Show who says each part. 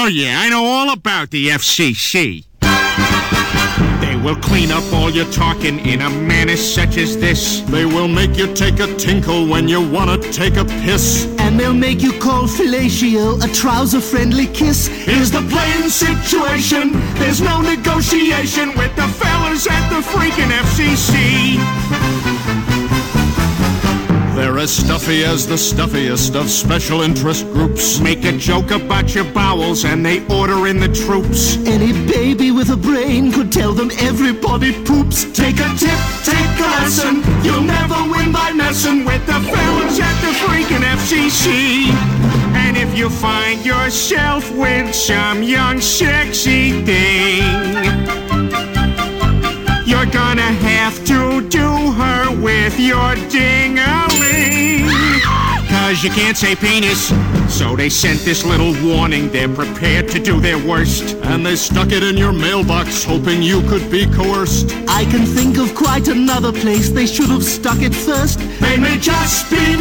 Speaker 1: Oh, yeah, I know all about the FCC. They will clean up all your talking in a manner such as this.
Speaker 2: They will make you take a tinkle when you want to take a piss.
Speaker 3: And they'll make you call fellatio a trouser-friendly kiss.
Speaker 2: Here's the plain situation. There's no negotiation with the fellas at the freaking FCC. They're as stuffy as the stuffiest of special interest groups.
Speaker 1: Make a joke about your bowels and they order in the troops.
Speaker 3: Any baby with a brain could tell them everybody poops.
Speaker 2: Take a tip, take a lesson. You'll never win by messing with the fellas at the freaking FCC.
Speaker 1: And if you find yourself with some young sexy thing, you're gonna have to do her with your ding-a-ling. 'Cause you can't say penis, so they sent this little warning. They're prepared to do their worst.
Speaker 2: And they stuck it in your mailbox, hoping you could be coerced.
Speaker 3: I can think of quite another place they should have stuck it first.
Speaker 2: They may just be